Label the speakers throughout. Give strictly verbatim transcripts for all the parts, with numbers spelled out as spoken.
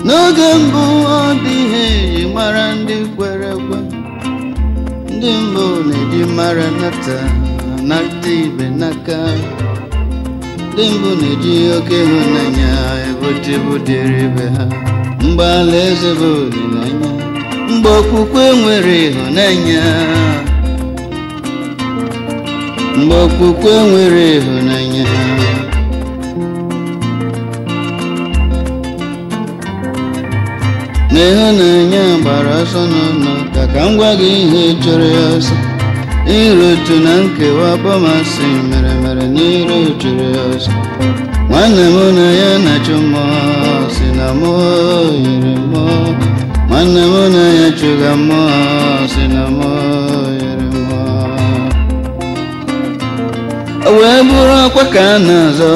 Speaker 1: n'oge mbụ ọ dị ihe eji mara ndị kwere ekwe. Ndị mbụ na-eji mara nata nata ibe n'aka. Ndị mbụ na-eji oke ịhụnanya ebute butere ibe ha. Mgbe alaeze bụ olileanya, mgbe okwukwe nwere ịhụnanya, mgbe okwukwe nwere ịhụnanya. N'ịhụnanya gbara ọsọ n'ụlọ ka ka m gwa gị ihe chọrọ ya ọsọ. Iru otu na nkewa bọmasị mere mere n'iru chụrụ ya ọsọ. Nwanne m na ya na-achụ mmụọ si na mmụọ yiri mmụọ. Nwanne m na ya chụga mmụọ si na mmụọ yiri mmụọ. O wee bụrụ ọkwa ka a na-azọ,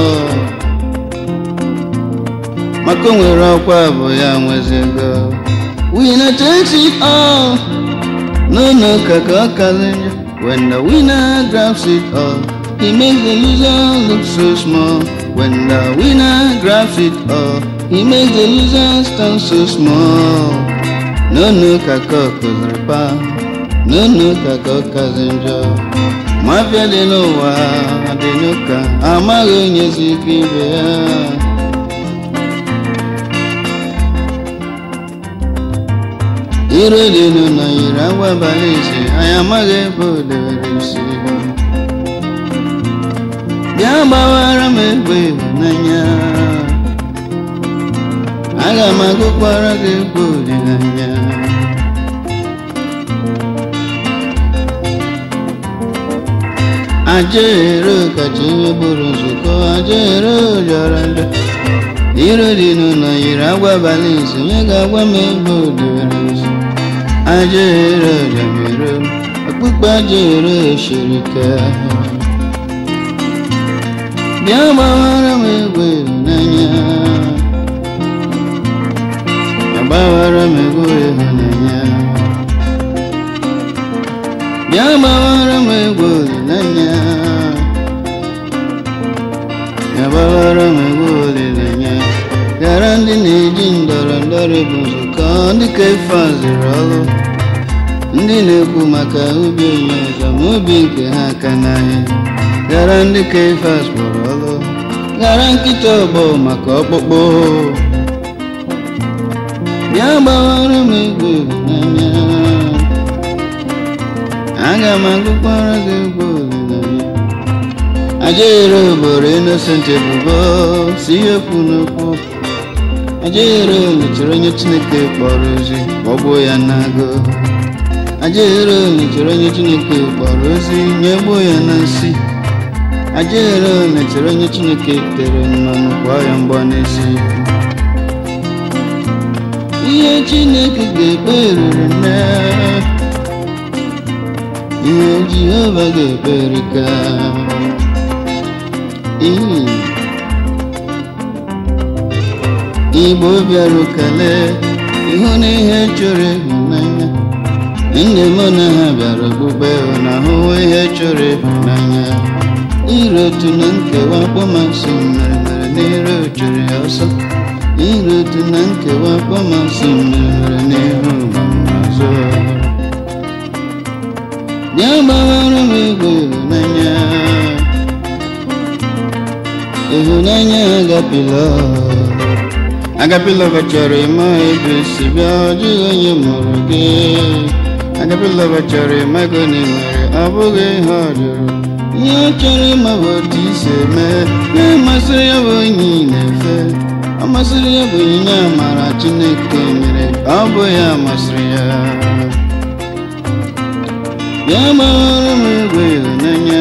Speaker 1: maka o nwere ọkwa bụ ya nwezigo. Winner takes it all. No, no, kaka ọ kazi njọ. When the winner grabs it all, he makes the loser look so small. When the winner grabs it all, he makes the loser stand so small. No, no, kaka ọ kụziri pa. No, no, kaka ọ kazi njọ. Mafia dị n'ụwa dị n'ụka, amaghị onye si ike ibe ya. Iro dị n'ụlọ yiri agwa abalị isi, anyị amaghị ebe o debere isi. Bịa gbawara m egbe ịhụnanya, aga m agụkwara gị egbe olileanya. Ajero kacha ihe bụrụ nzukọ, ajero jọrọ njọ. Iro dị n'ụlọ yiri agwa abalị isi, onye ga-agwa m ebe o debere isi. Ajero jamiro, akpụkpọ ajero shirika. Bịa gbawara m egbe ịhụnanya, bịa gbawara m egbe ịhụnanya. Bịa gbawara m egbe olileanya, bịa gbawara m egbe olileanya. Gara ndị na-eji ndọrọ ndọrọ bụ nzukọ, ndị ka ife azụrụ ọrụ. Ndị na-ekwu maka ubi onye ọzọ ma obi nke ha aka n'ahịa. Gara ndị ka ife azụrụ ọrụ. Gara nkịta ọgbọ maka ọkpụkpụ. Bịa gbawara m egbe ịhụnanya, aga m agụkwara gị egbe olileanya. Ajero boro Innocent ebubo si ekwu n'okwu. Ajero mechara onye Chineke kpọrọ ozi kpọgbuo ya n'agụ. Ajero mechara onye Chineke kpọrọ ozi nyegbuo ya na nsị. Ajero mechara onye Chineke tere mmanụ kwaa ya mgbọ n'ezi. Ihe Chineke ga-ekpe ruru nne, ihe Jehova ga-ekpe erika. Igbo bịara kele ịhụ na ihe chọrọ ịhụnanya. Ndị mụ na ha bịara okpukpe na ahụhụ ihe chọrọ ịhụnanya. Iro otu na nkewa kpọmasị mere mere n'iru chụrụ ya ọsọ. Iro otu na nkewa kpọmasị mere mere n'ihu azụ. Bịa gbawara m egbe ịhụnanya, ịhụnanya agapịla. Agapịla chọrọ ịma ebe si bịa, ọ dịghị onye mụrụ gị. Agapịla chọrọ ịma ego na nwere, ọ bụghị ihe ọ jụrụ. Ihe ọ chọrọ ịma bụ otu isi eme. Ihe masịrị ya bụ onye ị na-efe. Ọ masịrị ya bụ onyinye amara Chineke nyere, ọ bụ ya masịrị ya. Bịa gbawara m egbe ịhụnanya,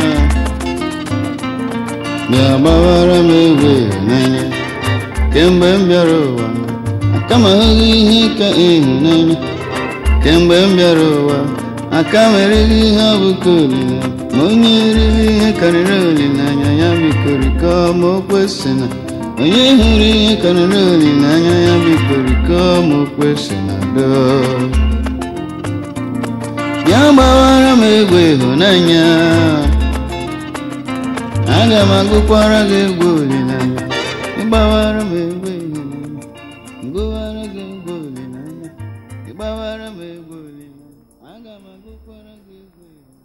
Speaker 1: bịa gbawara m egbe ịhụnanya. Kemgbe m bịara ụwa, aka m ahụghị ihe ka ịhụnanya. Kemgbe m bịara ụwa, aka m erighị ihe ọ bụ ka olileanya. Ma onye erighị ihe karịrị olileanya ya bikorikọ ma o kwesị na. Onye hụrụ ihe karịrị olileanya ya bikorikọ ma o kwesị na do. Ya gbawara m egbe ịhụnanya, aga m agụkwara gị egbe olileanya. Gbawara m egbe ịhụnanya. gụkwara m egwu olile aga m agụkwara gị egwu olile